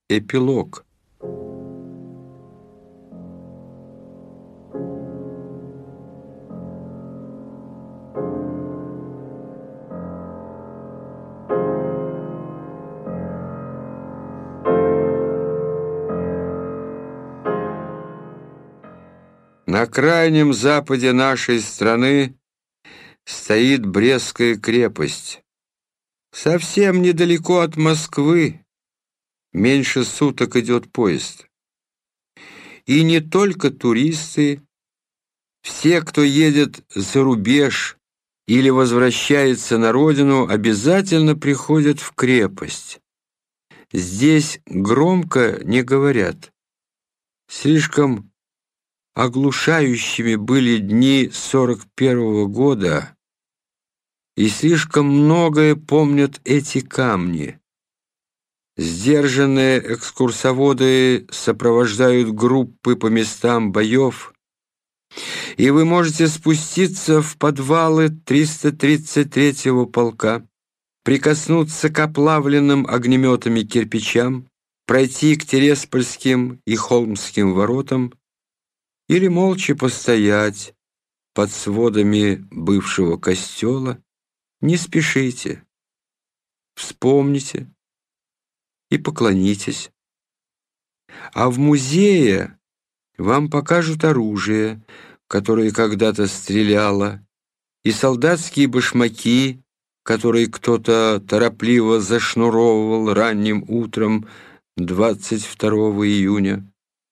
Эпилог. На крайнем западе нашей страны стоит Брестская крепость. Совсем недалеко от Москвы, меньше суток идет поезд. И не только туристы, все, кто едет за рубеж или возвращается на родину, обязательно приходят в крепость. Здесь громко не говорят. Слишком оглушающими были дни 41-го года, и слишком многое помнят эти камни. Сдержанные экскурсоводы сопровождают группы по местам боев, и вы можете спуститься в подвалы 333-го полка, прикоснуться к оплавленным огнеметами кирпичам, пройти к Тереспольским и Холмским воротам или молча постоять под сводами бывшего костела. Не спешите, вспомните и поклонитесь. А в музее вам покажут оружие, которое когда-то стреляло, и солдатские башмаки, которые кто-то торопливо зашнуровывал ранним утром 22 июня.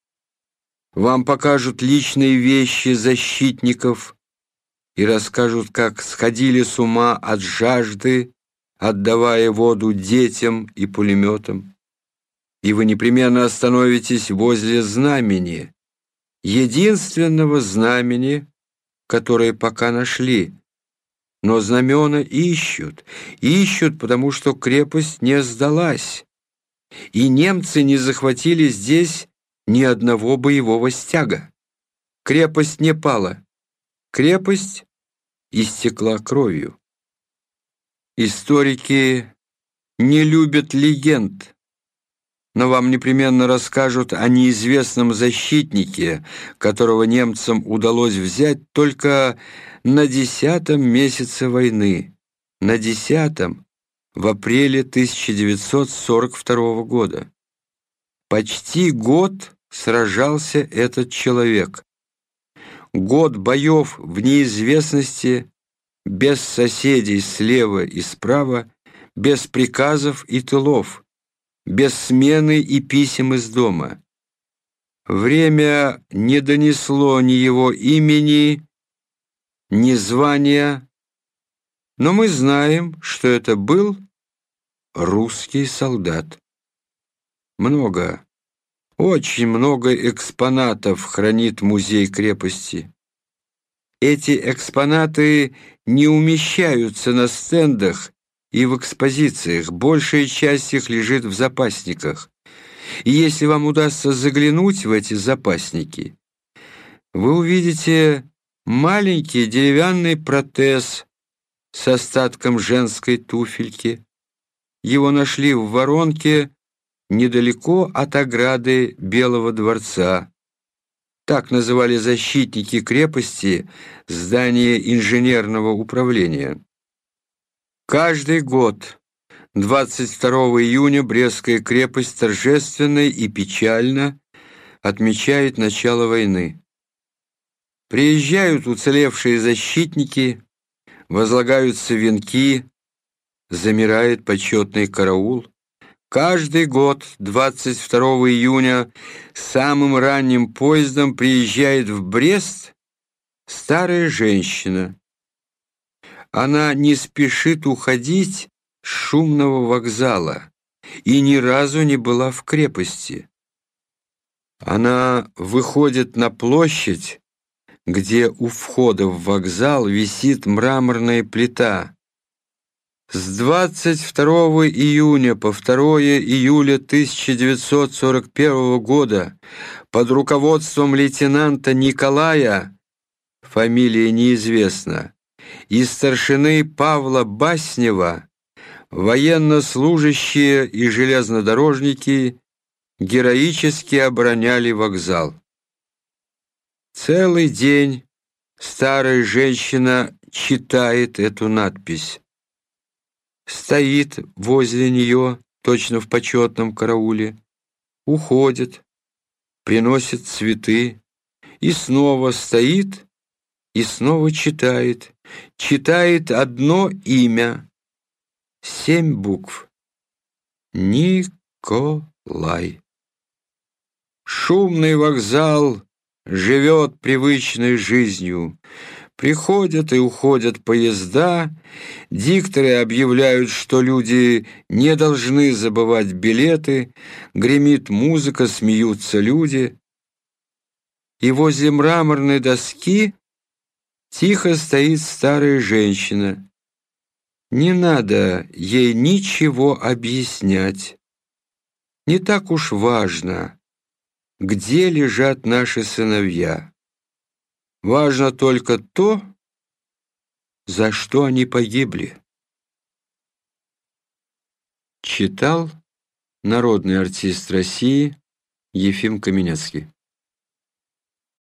Вам покажут личные вещи защитников и расскажут, как сходили с ума от жажды, отдавая воду детям и пулеметам. И вы непременно остановитесь возле знамени, единственного знамени, которое пока нашли. Но знамена ищут, потому что крепость не сдалась, и немцы не захватили здесь ни одного боевого стяга. Крепость не пала. Крепость истекла кровью. Историки не любят легенд, но вам непременно расскажут о неизвестном защитнике, которого немцам удалось взять только на 10-м месяце войны, на 10-м, в апреле 1942 года. Почти год сражался этот человек. Год боев в неизвестности, без соседей слева и справа, без приказов и тылов, без смены и писем из дома. Время не донесло ни его имени, ни звания, но мы знаем, что это был русский солдат. Много, очень много экспонатов хранит музей крепости. Эти экспонаты не умещаются на стендах и в экспозициях, большая часть их лежит в запасниках. И если вам удастся заглянуть в эти запасники, вы увидите маленький деревянный протез с остатком женской туфельки. Его нашли в воронке недалеко от ограды Белого дворца. Так называли защитники крепости здание инженерного управления. Каждый год 22 июня Брестская крепость торжественно и печально отмечает начало войны. Приезжают уцелевшие защитники, возлагаются венки, замирает почетный караул. Каждый год 22 июня самым ранним поездом приезжает в Брест старая женщина. Она не спешит уходить с шумного вокзала и ни разу не была в крепости. Она выходит на площадь, где у входа в вокзал висит мраморная плита. С 22 июня по 2 июля 1941 года под руководством лейтенанта Николая, фамилия неизвестна, и старшины Павла Баснева военнослужащие и железнодорожники героически обороняли вокзал. Целый день старая женщина читает эту надпись. Стоит возле нее, точно в почетном карауле, уходит, приносит цветы и снова стоит и снова читает. Читает одно имя, 7 букв. Николай. Шумный вокзал живет привычной жизнью. Приходят и уходят поезда, дикторы объявляют, что люди не должны забывать билеты, гремит музыка, смеются люди. И возле мраморной доски тихо стоит старая женщина. Не надо ей ничего объяснять. Не так уж важно, где лежат наши сыновья. Важно только то, за что они погибли. Читал народный артист России Ефим Каменецкий.